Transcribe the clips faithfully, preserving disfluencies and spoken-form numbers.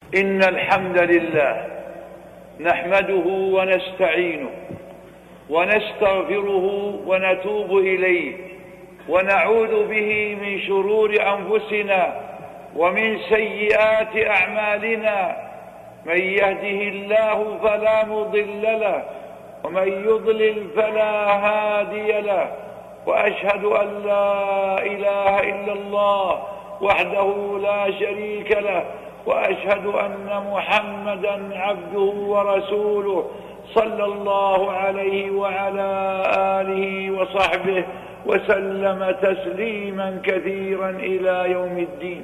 إن الحمد لله نحمده ونستعينه ونستغفره ونتوب إليه ونعوذ به من شرور أنفسنا ومن سيئات أعمالنا. من يهده الله فلا مضل له ومن يضلل فلا هادي له، وأشهد أن لا إله إلا الله وحده لا شريك له، وأشهد أن محمدا عبده ورسوله صلى الله عليه وعلى آله وصحبه وسلم تسليما كثيرا إلى يوم الدين.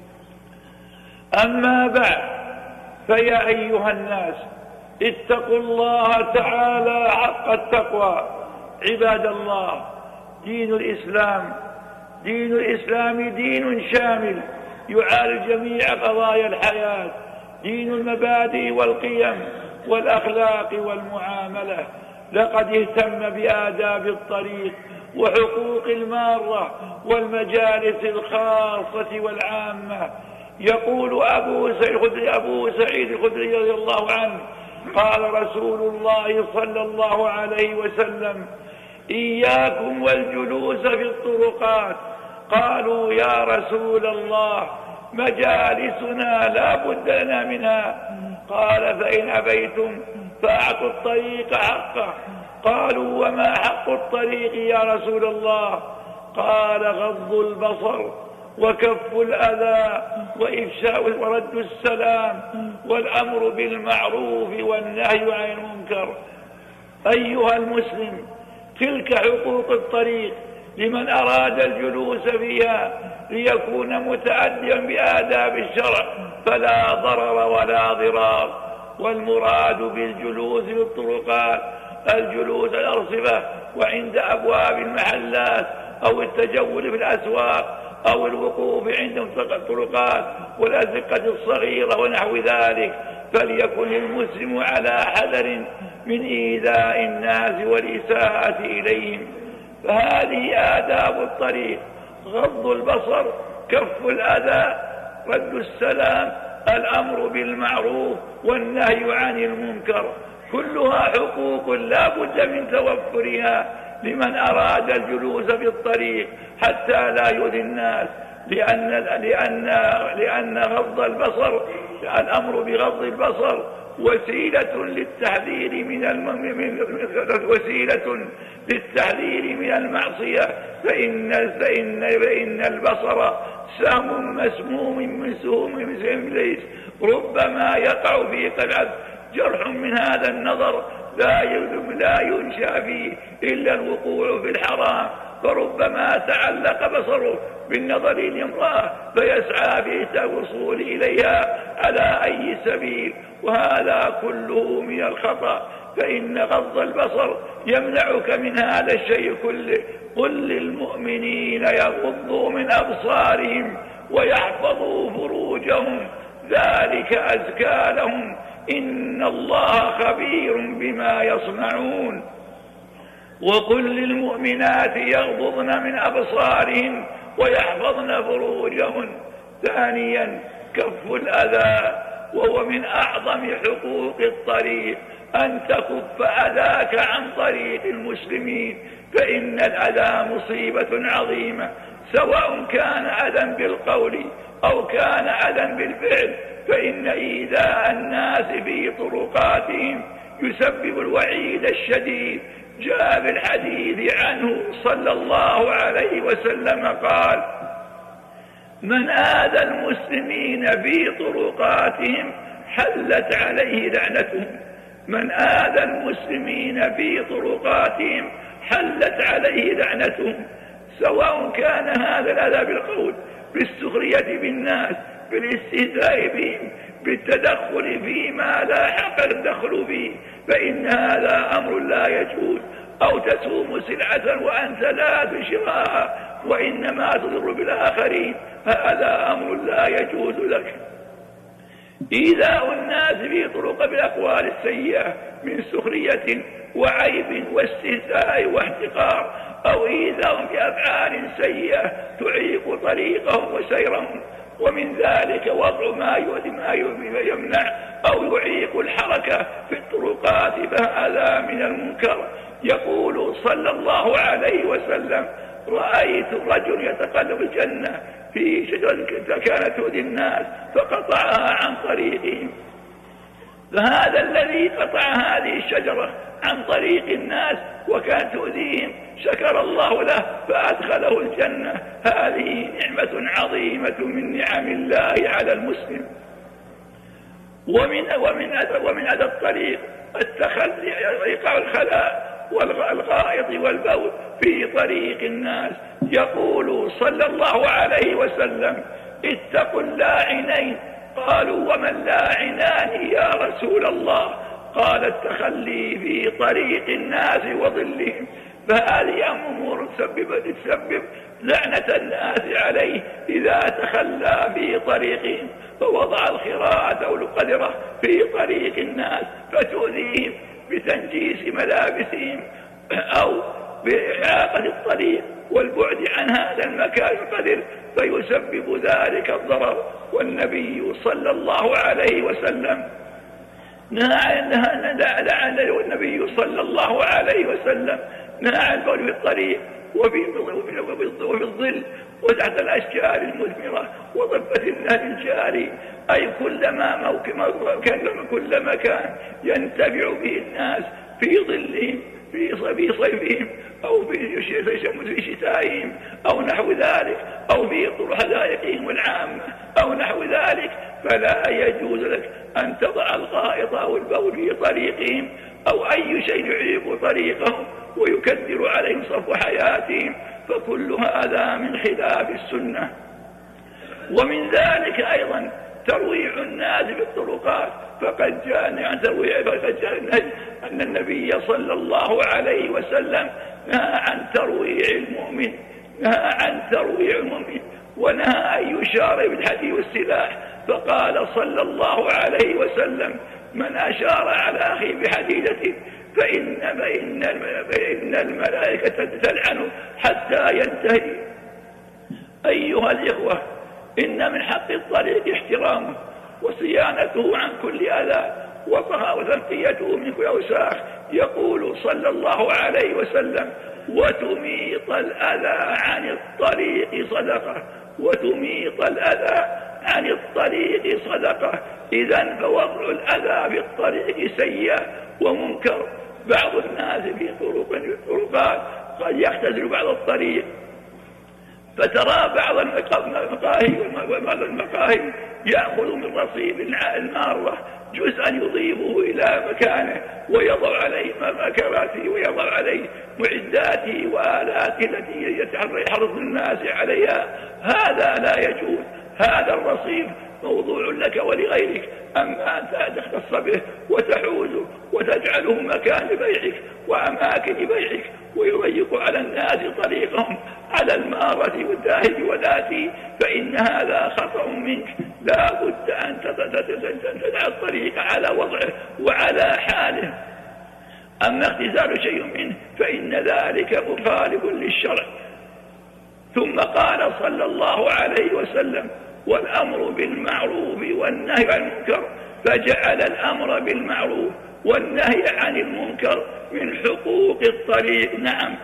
أما بعد، فيا أيها الناس اتقوا الله تعالى حق التقوى. عباد الله، دين الإسلام دين الإسلام دين شامل يعالج جميع قضايا الحياة، دين المبادئ والقيم والأخلاق والمعاملة. لقد اهتم بآداب الطريق وحقوق المارة والمجالس الخاصة والعامة. يقول أبو سعيد الخدري رضي الله عنه: قال رسول الله صلى الله عليه وسلم: إياكم والجلوس في الطرقات. قالوا: يا رسول الله، مجالسنا لا بد لنا منها. قال: فإن أبيتم فأعطوا الطريق حقه. قالوا: وما حق الطريق يا رسول الله؟ قال: غض البصر وكف الأذى وإفشاء ورد السلام والأمر بالمعروف والنهي عن المنكر. أيها المسلم، تلك حقوق الطريق لمن أراد الجلوس فيها ليكون متأدبا بآداب الشرع، فلا ضرر ولا ضرار. والمراد بالجلوس في الطرقات الجلوس الأرصفة وعند أبواب المحلات، أو التجول في الأسواق، أو الوقوف عند الطرقات والأزقة الصغيرة ونحو ذلك. فليكن المسلم على حذر من إيذاء الناس والإساءة إليهم. فهذه آداب الطريق: غض البصر، كف الأذى، رد السلام، الأمر بالمعروف والنهي عن المنكر. كلها حقوق لا بد من توفرها لمن أراد الجلوس في الطريق حتى لا يؤذي الناس، لأن لأن لأن غض البصر، الأمر بغض البصر وسيلة للتحذير من الم... وسيلة للتحذير من المعصية. فإن فإن فإن البصر سهم مسموم من سهوم إبليس، ربما يقع في قلب جرح من هذا النظر لا لا ينشأ فيه إلا الوقوع في الحرام، فربما تعلق بصره بالنظر لامرأة فيسعى في الوصول إليها على أي سبيل، وهذا كله من الخطأ. فإن غض البصر يمنعك من هذا الشيء كله. قل للمؤمنين يغضوا من أبصارهم ويحفظوا فروجهم، ذلك أزكى لهم، إن الله خبير بما يصنعون. وقل للمؤمنات يغضضن من أبصارهن ويحفظن فروجهن. ثانيا، كف الأذى، وهو من أعظم حقوق الطريق أن تكف أذاك عن طريق المسلمين، فإن الأذى مصيبة عظيمة، سواء كان أذى بالقول أو كان أذى بالفعل. فإن إيذاء الناس في طرقاتهم يسبب الوعيد الشديد. جاء في الحديث عنه صلى الله عليه وسلم قال: من آذى المسلمين في طرقاتهم حلت عليه لعنتهم. من آذى المسلمين في طرقاتهم حلت عليه لعنتهم، سواء كان هذا الأذى بالقول، بالسخرية بالناس، بالاستهزاء بهم، بالتدخل فيما لا حق الدخل فيه، فإن هذا أمر لا يجوز. أو تسوم سلعة وأنت لا تشراها وإنما تضر بالآخرين، هذا أمر لا يجوز لك. إيذاء الناس في طرق بالأقوال السيئة من سخرية وعيب واستهزاء واحتقار، أو إيذاء بأفعال سيئة تعيق طريقهم وسيرهم، ومن ذلك وضع ما يمنع أو يعيق الحركة في الطرقات فهذا من المنكر. يقول صلى الله عليه وسلم: رأيت رجل يتقلب الجنة في شجرة كانت تؤذي الناس فقطعها عن طريقهم. فهذا الذي قطع هذه الشجرة عن طريق الناس وكانت تؤذيهم شكر الله له فأدخله الجنة. هذه نعمة عظيمة من نعم الله على المسلم. ومن ومن ومن هذا الطريق التخلي إيقاع الخلاء والغائط والبول في طريق الناس. يقول صلى الله عليه وسلم: اتقوا اللاعنين. قالوا: وما اللاعنان يا رسول الله؟ قال: التخلي في طريق الناس وظلهم. فهذه أمور تسبب تسبب لعنة الناس عليه إذا تخلى في طريقهم، فوضع الخراءة أو القدرة في طريق الناس فتؤذيهم بتنجيس ملابسهم أو بإحاطة الطريق والبعد عن هذا المكان القدر، فيسبب ذلك الضرر. والنبي صلى الله عليه وسلم نهى عن والنبي صلى الله عليه وسلم نهى عن البول في الطريق وفي الظل وتحت الأشجار المثمرة وضبة النهر الجاري، أي كلما كل مكان ينتفع به الناس في ظلهم في صيفهم أو في شتائهم أو نحو ذلك، أو في حدائقهم العامة أو نحو ذلك، فلا يجوز لك أن تضع الغائط أو البول في طريقهم أو أي شيء يعيق طريقهم ويكدر عليهم صفو حياتهم، فكل هذا من خلاف السنة. ومن ذلك أيضا ترويع الناس في الطرقات، فقد جاء عن ترويع فقد جاء أن النبي صلى الله عليه وسلم نهى عن ترويع المؤمن نهى عن ترويع المؤمن ونهى أن يشار بالحدي والسلاح، فقال صلى الله عليه وسلم: من أشار على أخيه بحديدة فإن, فإن, فإن الملائكة تلعنه حتى ينتهي. أيها الإخوة، إن من حق الطريق احترامه وصيانته عن كل أذى وتنقيته من كل أوساخ. يقول صلى الله عليه وسلم: وتميط الأذى عن الطريق صدقة وتميط الأذى عن الطريق صدقة. إذن فوضع الأذى في الطريق سيء ومنكر. بعض الناس في طرقات قد يختزل بعض الطريق، فترى بعض المقاهي وبعض المقاهي يأخذ من رصيف المارة جزءا يضيفه إلى مكانه ويضع عليه كراسي ويضع عليه معداته وآلاته التي يحرص الناس عليها. هذا لا يجوز. هذا الرصيف موضوع لك ولغيرك، أما أنت تختص به وتحوزه وتجعله مكان بيعك وأماكن بيعك ويضيق على الناس طريقهم على المارة والداهج والآتي، فإن هذا خطأ منك. لا بد أن تدع الطريق على وضعه وعلى حاله. أما اختزال شيء منه فإن ذلك مخالف للشرع. ثم قال صلى الله عليه وسلم: والأمر بالمعروف والنهي عن المنكر، فجعل الأمر بالمعروف والنهي عن المنكر من حقوق الطريق. نعم،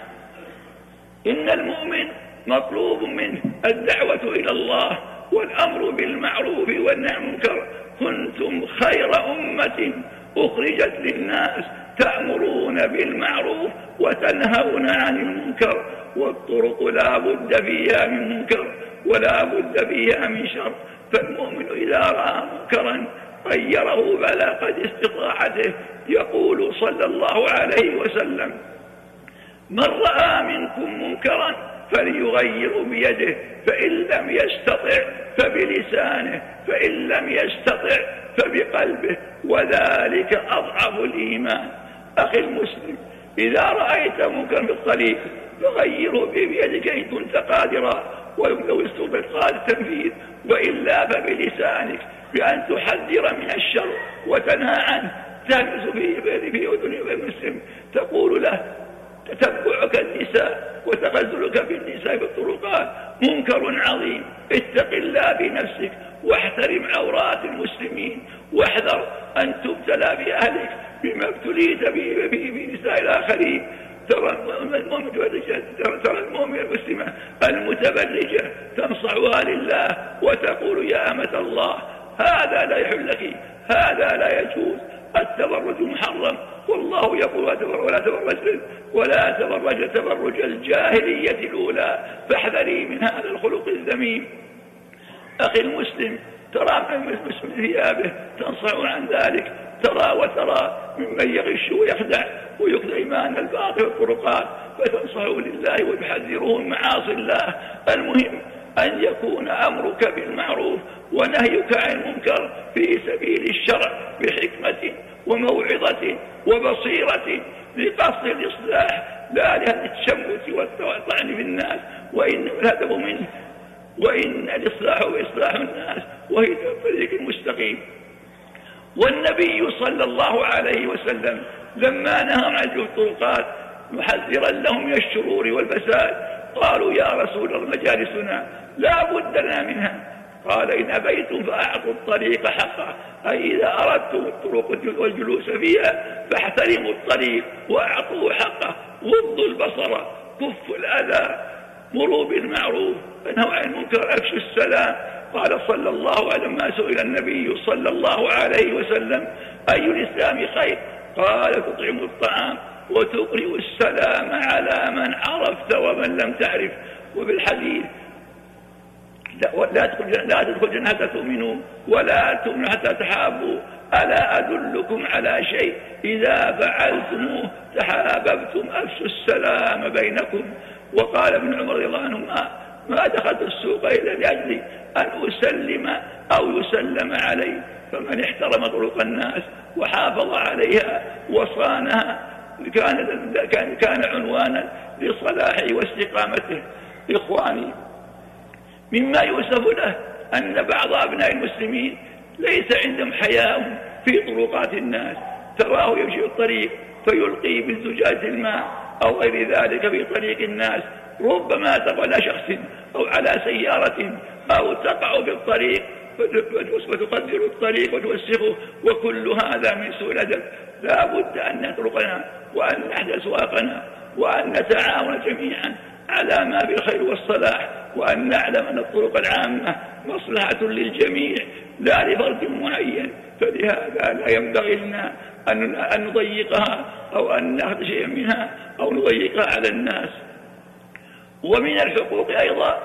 إن المؤمن مطلوب منه الدعوة إلى الله والأمر بالمعروف والنهي عن المنكر. كنتم خير أمة أخرجت للناس تأمرون بالمعروف وتنهون عن المنكر، والطرق لا بد فيها من منكر ولا بد فيها من شر. فالمؤمن إذا رأى منكرا غيره بلا قد استطاعته. يقول صلى الله عليه وسلم: من رأى منكم منكرا فليغير بيده، فإن لم يستطع فبلسانه، فإن لم يستطع فبقلبه، وذلك أضعف الإيمان. أخي المسلم، إذا رأيت منكرا في الطريق فغيره بيدك إن كنت قادرا ولو استطعت قادر التنفيذ، وإلا فبلسانك بأن تحذر من الشر وتنهى عنه. تهمس في أذن المسلم تقول له تتبعك النساء وتغزلك بالنساء في الطرقات منكر عظيم. اتق الله بنفسك واحترم عورات المسلمين، واحذر أن تبتلى بأهلك بما ابتليت به بنساء الآخرين. ترى المؤمنة المسلمة المتبرجة تنصعها لله وتقول يا أمة الله هذا لا يحل لك، هذا لا يجوز، التبرج محرم، والله يقول ولا تبرج ولا تبرج تبرج الجاهلية الأولى، فاحذري من هذا الخلق الذميم. أخي المسلم، ترى من مسلم ثيابه تنصع عن ذلك، ترى وترى ممن يغش ويخدع ويخدع إيمان الباطل والطرقات، فتنصح لله ويحذره من معاصي الله. المهم أن يكون أمرك بالمعروف ونهيك عن المنكر في سبيل الشرع بحكمة وموعظة وبصيرة لقصد الإصلاح، لا للتشمت والطعن في الناس، وإن الهدف منه وإن الإصلاح وإصلاح الناس وهي الطريق المستقيم. والنبي صلى الله عليه وسلم لما نهى عن الطرقات محذرا لهم من الشرور والفساد قالوا يا رسول الله مجالسنا لا بد لنا منها، قال إن أبيتم فأعطوا الطريق حقه، أي إذا أردتم الطرق والجلوس فيها فاحترموا الطريق وأعطوه حقه، غضوا البصر، كفوا الأذى، مروا بالمعروف، انهوا عن المنكر، أفشوا السلام. قال صلى الله عليه وسلم لما سئل النبي صلى الله عليه وسلم أي الإسلام خير؟ قال تطعم الطعام وتقرئ السلام على من عرفت ومن لم تعرف. وبالحديث لا تدخل لا تدخل جنة حتى تؤمنوا ولا تؤمنوا حتى تحابوا، ألا أدلكم على شيء إذا فعلتموه تحاببتم، أفشوا السلام بينكم. وقال ابن عمر رضي الله عنهما ما دخلت السوق إلا لأجل أن أسلم أو يسلم علي، فمن احترم طرق الناس وحافظ عليها وصانها كان, كان, كان عنوانا لصلاحه واستقامته. إخواني، مما يؤسف له أن بعض أبناء المسلمين ليس عندهم حياء في طرقات الناس، تراه يمشي في الطريق فيلقي بالزجاج الماء أو غير ذلك في طريق الناس، ربما تقع على شخص أو على سيارة أو تقع في الطريق وتقدر الطريق وتوسخه، وكل هذا من سوء الأدب. لا بد أن نتركنا وأن نحذر سواقنا وأن نتعاون جميعا على ما بالخير والصلاح، وأن نعلم أن الطرق العامة مصلحة للجميع لا لفرد معين، فلهذا لا ينبغي لنا أن نضيقها أو أن نأخذ شيئا منها أو نضيقها على الناس. ومن الحقوق أيضا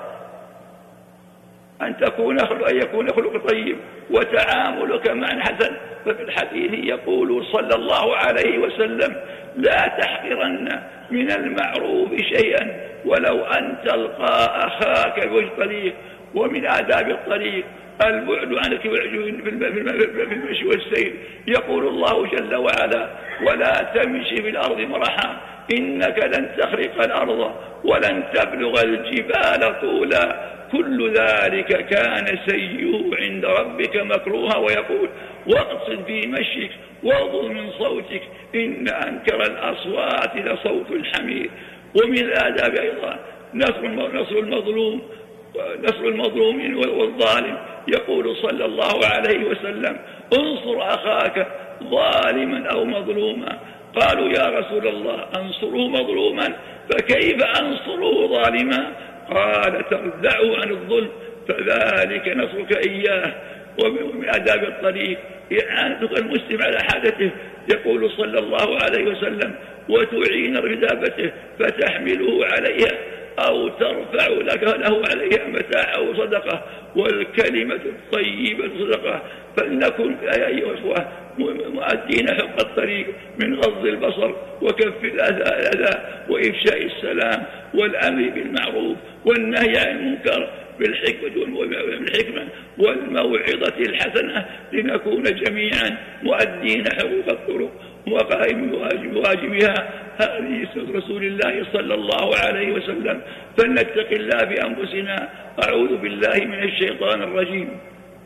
أن تكون أن يكون خلق طيب وتعاملك مع حسن. ففي الحديث يقول صلى الله عليه وسلم لا تحقرن من المعروف شيئا ولو أن تلقى أخاك بوجه طريق. ومن آداب الطريق البعد عن في المشي والسير. يقول الله جل وعلا ولا تمشي في الأرض مرحا إنك لن تخرق الأرض ولن تبلغ الجبال طولا كل ذلك كان سيئه عند ربك مكروها. ويقول واقصد في مشيك واغضض من صوتك إن أنكر الأصوات لصوت الحمير. ومن الآداب أيضا نصر المظلوم نصر المظلوم والظالم. يقول صلى الله عليه وسلم انصر أخاك ظالما أو مظلوما. قالوا يا رسول الله أنصره مظلوما فكيف أنصره ظالما؟ قال تردعه عن الظلم فذلك نصرك إياه. ومن آداب الطريق إعانتك المسلم على حاجته. يقول صلى الله عليه وسلم وتعين بدابته فتحمله عليها أو ترفع لك له عليها متاع أو صدقة والكلمة الطيبة صدقة. فلنكن يا أيها الأخوة مؤدين حق الطريق من غض البصر وكف الأذى وإفشاء السلام والأمر بالمعروف والنهي عن المنكر بالحكمة والموعظة الحسنة لنكون جميعا مؤدين حقوق الطرق وقائم بواجبها. هذه سنة رسول الله صلى الله عليه وسلم. فلنتق الله بأنفسنا. أعوذ بالله من الشيطان الرجيم.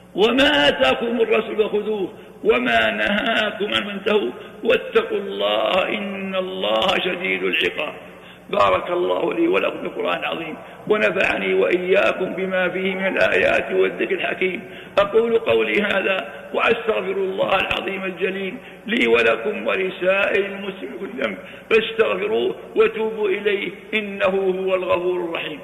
وما آتاكم الرسول فخذوه وما نهاكم عنه فانتهوا واتقوا الله إن الله شديد العقاب. بارك الله لي ولكم بالقرآن العظيم ونفعني وإياكم بما فيه من الآيات والذكر الحكيم. أقول قولي هذا وأستغفر الله العظيم الجليل لي ولكم ولسائر المسلمين كل ذنب فاستغفروه وتوبوا إليه إنه هو الغفور الرحيم.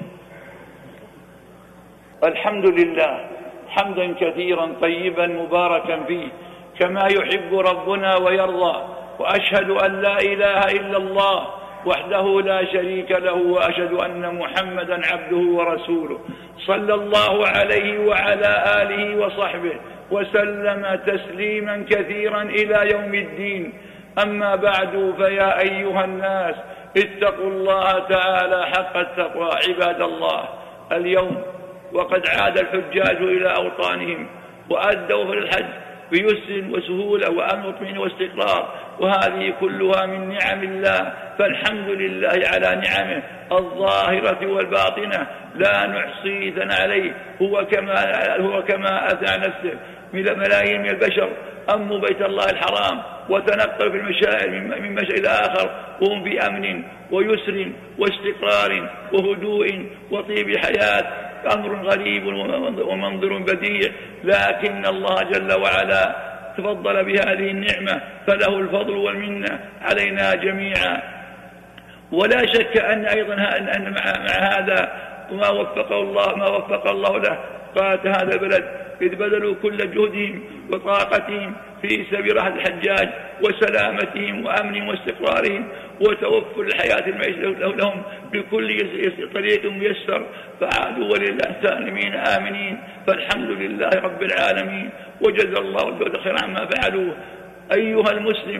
الحمد لله حمدا كثيرا طيبا مباركا فيه كما يحب ربنا ويرضى، وأشهد أن لا إله إلا الله وحده لا شريك له، وأشهد أن محمدا عبده ورسوله صلى الله عليه وعلى آله وصحبه وسلم تسليما كثيرا إلى يوم الدين. أما بعد، فيا أيها الناس اتقوا الله تعالى حق التقوى عباد الله. اليوم وقد عاد الحجاج إلى أوطانهم وأدوا في الحج بيسر وسهولة وأمن واطمئنان واستقرار، وهذه كلها من نعم الله، فالحمد لله على نعمه الظاهرة والباطنة لا نحصي ثناء عليه. هو كما هو كما أثنى نفسه من ملايين من البشر أموا بيت الله الحرام وتنقلوا في المشاعر من مشاعر إلى آخر وهم في أمن ويسر واستقرار وهدوء وطيب حياة، أمر غريب ومنظر بديع، لكن الله جل وعلا تفضل بهذه النعمة فله الفضل والمنة علينا جميعا. ولا شك أن أيضا أن مع هذا ما وفقه الله ما وفق الله له قادة هذا البلد، إذ بذلوا كل جهدهم وطاقتهم في سبيل راحة الحجاج وسلامتهم وأمنهم واستقرارهم وتوفر الحياة المعيشة لهم بكل طريق ميسر، فعادوا ولله سالمين آمنين، فالحمد لله رب العالمين وجزا الله الجود خير عما فعلوه. أيها المسلم،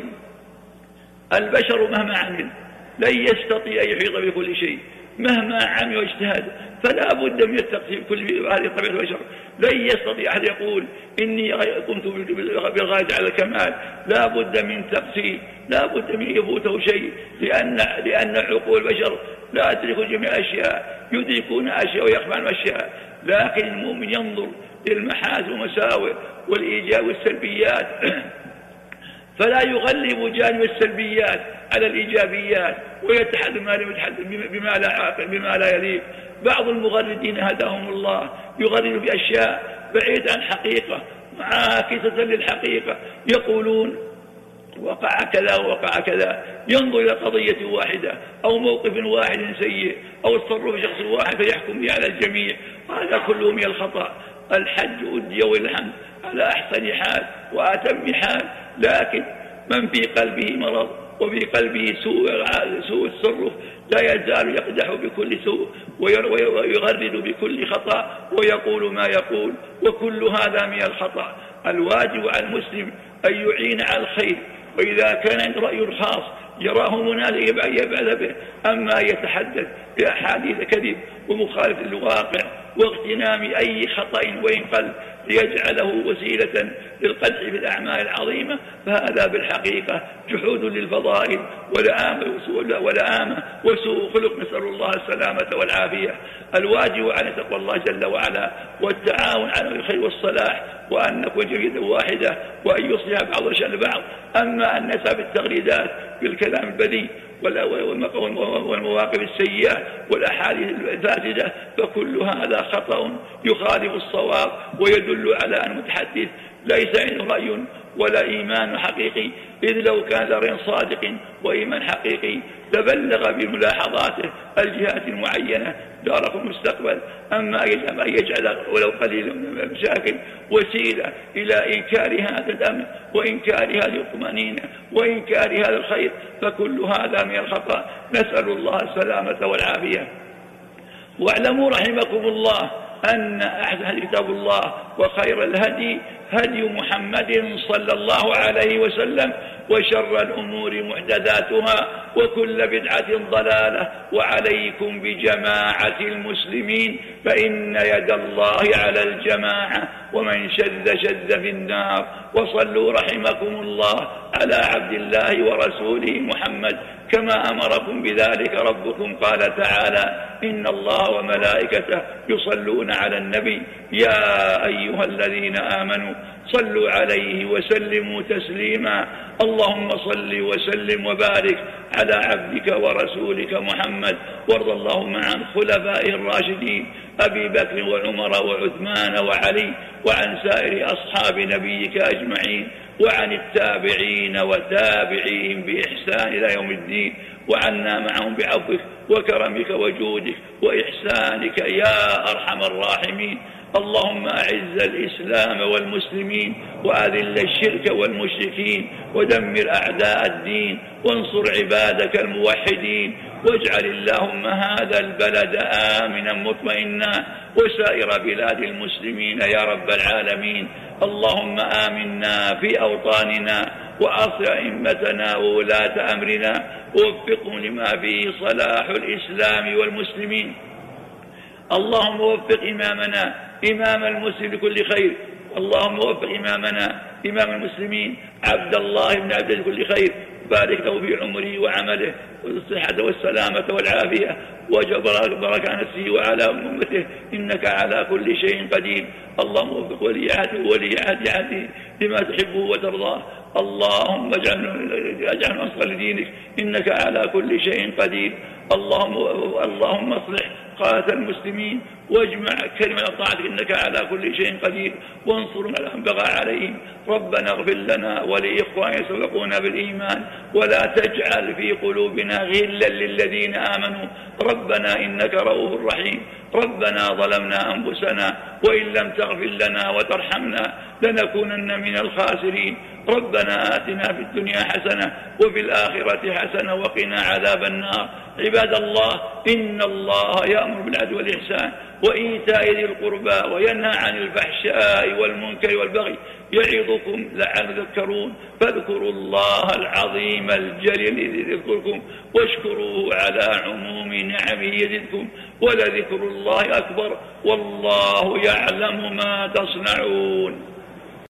البشر مهما عمل لن يستطيع أن يحيط بكل شيء، مهما عمل واجتهد فلا بد من التقسيم كل هذه طبيعة البشر. لن يستطيع أحد يقول إني قمت بالغاية على الكمال، لا بد من تقسيم، لا بد من يفوته شيء، لأن لأن عقول البشر لا تدرك جميع الأشياء، يدركون أشياء ويخفون أشياء، لكن المؤمن ينظر للمحاسن والمساوئ والإيجاب والسلبيات فلا يغلب جانب السلبيات على الإيجابيات ويتحدث بما لا عاقل بما لا يليق. بعض المغردين هداهم الله يغرد بأشياء بعيد عن الحقيقة معاكسة للحقيقة، يقولون وقع كذا ووقع كذا، ينظر إلى قضية واحدة أو موقف واحد سيء أو تصرف شخص واحد فيحكم به على الجميع، هذا كله من الخطأ. الحج أدي والحمد على أحسن حال وأتم حال، لكن من في قلبه مرض وفي قلبه سوء سوء التصرف لا يزال يقدح بكل سوء ويغرد بكل خطأ ويقول ما يقول، وكل هذا من الخطأ. الواجب على المسلم أن يعين على الخير، وإذا كان عنده رأي خاص يراه مناسبا يبعث به، أما يتحدث بأحاديث كذب ومخالفة للواقع واغتنام أي خطأ وإن قل ليجعله وسيلة للقدح في الأعمال العظيمة، فهذا بالحقيقة جحود للفضائل ولآمة وسوء خلق، نسأل الله السلامة والعافية. الواجب على تقوى الله جل وعلا والتعاون على الخير والصلاح، وأن نكون جميعا واحدة وأن يصلح بعض شأن بعض. أما أن نسعى بالتغريدات بالكلام البذيء والمواقف السيئة والأحاديث الفاسدة فكل هذا خطأ يخالف الصواب ويدل على أن المتحدث ليس عنده رأي ولا إيمان حقيقي، إذ لو كان رأي صادق وإيمان حقيقي لبلغ بملاحظاته الجهات المعينة دار في المستقبل. أما أن يجعل ولو قليل من المشاكل وسيلة إلى إنكار هذا الأمر وإنكار هذه الطمأنينة وإنكار هذا الخير فكل هذا من الخطأ، نسأل الله السلامة والعافية. واعلموا رحمكم الله أن أحسن كتاب الله وخير الهدي هدي محمد صلى الله عليه وسلم، وشر الأمور محدثاتها، وكل بدعة ضلالة. وعليكم بجماعة المسلمين، فإن يد الله على الجماعة، ومن شذ شذ في النار. وصلوا رحمكم الله على عبد الله ورسوله محمد كما أمركم بذلك ربكم، قال تعالى: إن الله وملائكته يصلون على النبي يا أيها الذين آمنوا صلوا عليه وسلموا تسليما. اللهم صل وسلم وبارك على عبدك ورسولك محمد، وارض اللهم عن خلفائه الراشدين أبي بكر وعمر وعثمان وعلي، وعن سائر أصحاب نبيك أجمعين، وعن التابعين وتابعيهم بإحسان إلى يوم الدين، وعنا معهم بعفوك وكرمك وجودك وإحسانك يا أرحم الراحمين. اللهم أعز الإسلام والمسلمين، وأذل الشرك والمشركين، ودمر أعداء الدين، وانصر عبادك الموحدين، واجعل اللهم هذا البلد آمنا مطمئنا، وسائر بلاد المسلمين يا رب العالمين. اللهم آمنا في أوطاننا، وأصل أئمتنا وولاة أمرنا، ووفقهم لما فيه صلاح الإسلام والمسلمين. اللهم وفق إمامنا إمام المسلم لكل خير. اللهم وفق إمامنا إمام المسلمين عبد الله بن عبد لكل خير، بارك له في عمره وعمله، والصحة والسلامة والعافية، وبارك على نفسه وعلى أمته، إنك على كل شيء قدير. اللهم وفق ولي عهده ولي عهد عهده لما تحبه وترضاه. اللهم اجعل نصر لدينك، إنك على كل شيء قدير. اللهم اللهم اصلح قادة المسلمين، واجمع كلمة طاعتك، إنك على كل شيء قدير، وانصر من بغى عليهم. ربنا اغفر لنا ولإخواننا سبقونا بالإيمان، ولا تجعل في قلوبنا غلا للذين آمنوا. ربنا إنك رؤوف رحيم. ربنا ظلمنا أنفسنا، وإن لم تغفر لنا وترحمنا لنكونن من الخاسرين. ربنا آتنا في الدنيا حسنة، وفي الآخرة حسنة، وقنا عذاب النار. عباد الله، إن الله يأمر بالعدل والإحسان وإيتاء ذي القربى، وينهى عن الفحشاء والمنكر والبغي، يعظكم لعلكم تذكرون. فاذكروا الله العظيم الجليل يذكركم، واشكروه على عموم نعمه يزدكم، ولذكر الله أكبر، والله يعلم ما تصنعون.